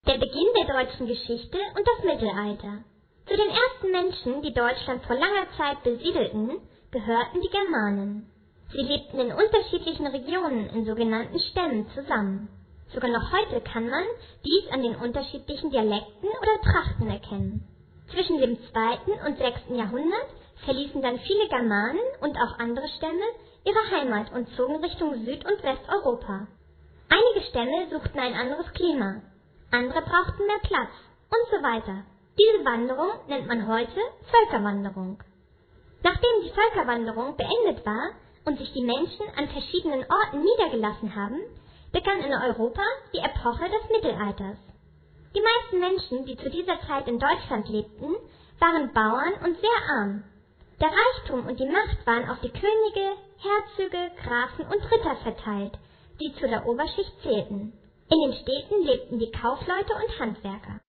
Der Beginn der deutschen Geschichte und das Mittelalter. Zu den ersten Menschen, die Deutschland vor langer Zeit besiedelten, gehörten die Germanen. Sie lebten in unterschiedlichen Regionen in sogenannten Stämmen zusammen. Sogar noch heute kann man dies an den unterschiedlichen Dialekten oder Trachten erkennen. Zwischen dem 2. und 6. Jahrhundert verließen dann viele Germanen und auch andere Stämme ihre Heimat und zogen Richtung Süd- und Westeuropa. Einige Stämme suchten ein anderes Klima, andere brauchten mehr Platz und so weiter. Diese Wanderung nennt man heute Völkerwanderung. Nachdem die Völkerwanderung beendet war und sich die Menschen an verschiedenen Orten niedergelassen haben, begann in Europa die Epoche des Mittelalters. Die meisten Menschen, die zu dieser Zeit in Deutschland lebten, waren Bauern und sehr arm. Der Reichtum und die Macht waren auf die Könige, Herzöge, Grafen und Ritter verteilt, die zu der Oberschicht zählten. In den Städten lebten die Kaufleute und Handwerker.